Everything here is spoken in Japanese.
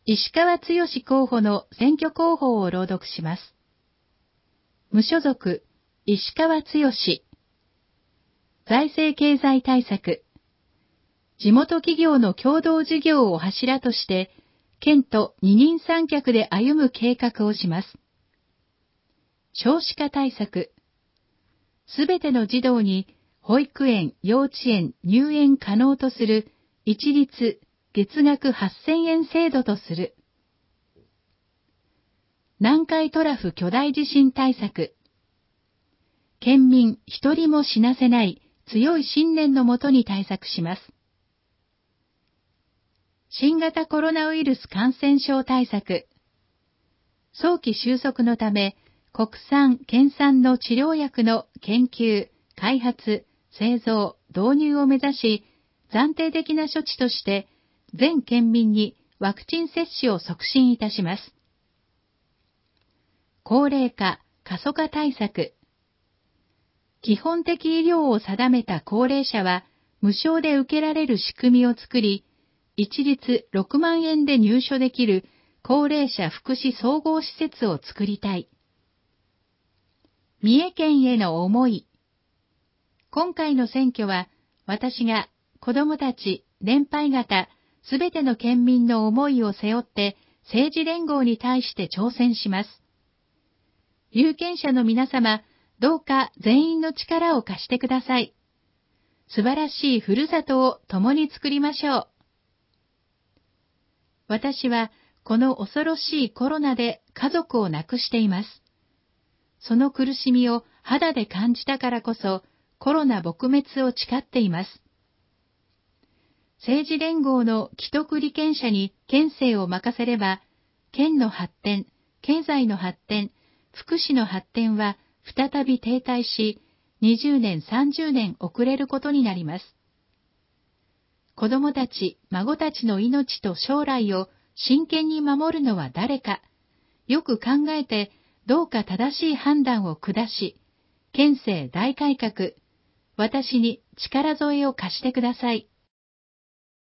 石川剛候補の選挙公報を朗読します。無所属、石川剛。財政経済対策。地元企業の共同事業を柱として、県と二人三脚で歩む計画をします。少子化対策。すべての児童に保育園、幼稚園入園可能とする一律月額8000円制度とする。南海トラフ巨大地震対策。県民一人も死なせない強い信念のもとに対策します。新型コロナウイルス感染症対策。早期収束のため、国産・県産の治療薬の研究、開発、製造、導入を目指し、暫定的な処置として、全県民にワクチン接種を促進いたします。高齢化、過疎化対策。基本的医療を定めた高齢者は、無償で受けられる仕組みを作り、一律6万円で入所できる高齢者福祉総合施設を作りたい。三重県への思い。今回の選挙は、私が子どもたち、年配方、すべての県民の思いを背負って政治連合に対して挑戦します。有権者の皆様、どうか全員の力を貸してください。素晴らしいふるさとを共に作りましょう。私はこの恐ろしいコロナで家族を亡くしています。その苦しみを肌で感じたからこそ、コロナ撲滅を誓っています。政治連合の既得利権者に県政を任せれば、県の発展、経済の発展、福祉の発展は再び停滞し、20年、30年遅れることになります。子供たち、孫たちの命と将来を真剣に守るのは誰か、よく考えて、どうか正しい判断を下し、県政大改革、私に力添えを貸してください。